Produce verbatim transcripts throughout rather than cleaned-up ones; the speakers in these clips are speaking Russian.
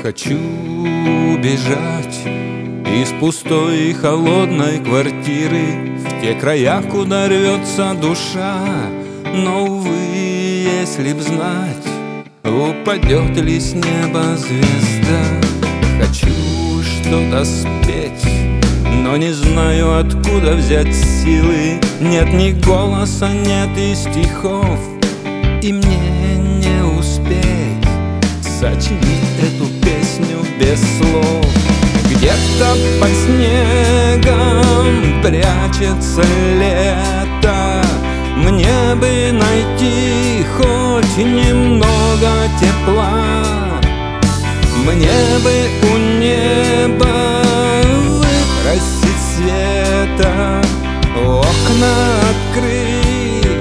Хочу бежать из пустой и холодной квартиры в те края, куда рвется душа. Но, увы, если б знать, упадет ли с неба звезда. Хочу что-то спеть, но не знаю, откуда взять силы. Нет ни голоса, нет и стихов, и мне не успеть сочинить эту песню без слов. Где-то под снегом прячется лето, мне бы найти хоть немного тепла. Мне бы у неба выпросить света, окна открыть,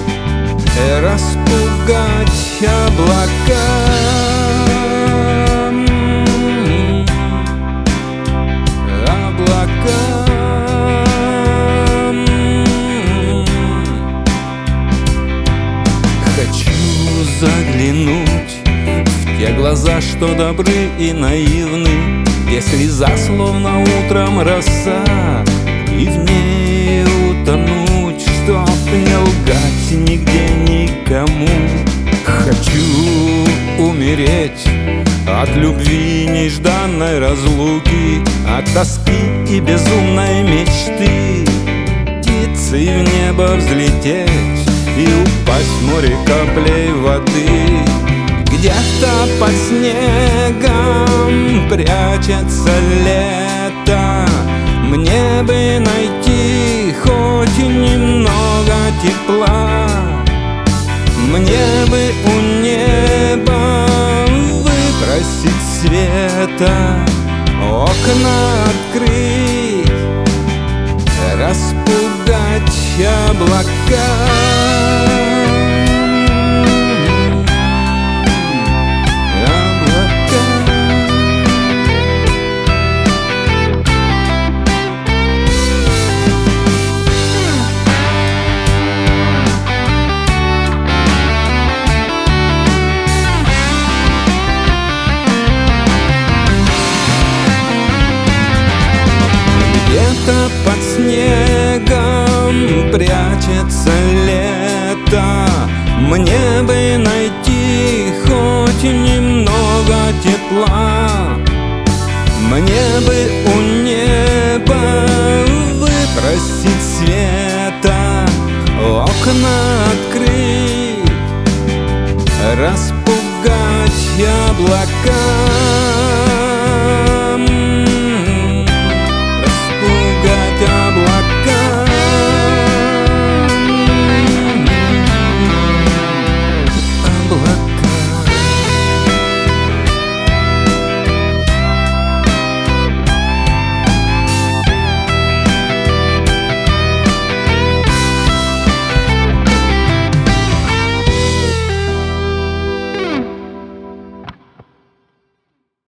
распугать облака. Заглянуть в те глаза, что добры и наивны, где слеза словно утром роса, и в ней утонуть, чтоб не лгать нигде никому. Хочу умереть от любви, нежданной разлуки, от тоски и безумной мечты, птицей в небо взлететь и упасть в море каплей воды. Где-то под снегом прячется лето, мне бы найти хоть немного тепла. Мне бы у неба выпросить света, окна открыть, распугать облака. Где-то под снегом прячется лето, мне бы найти хоть немного тепла. Мне бы у неба выпросить света, окна открыть, распугать облака.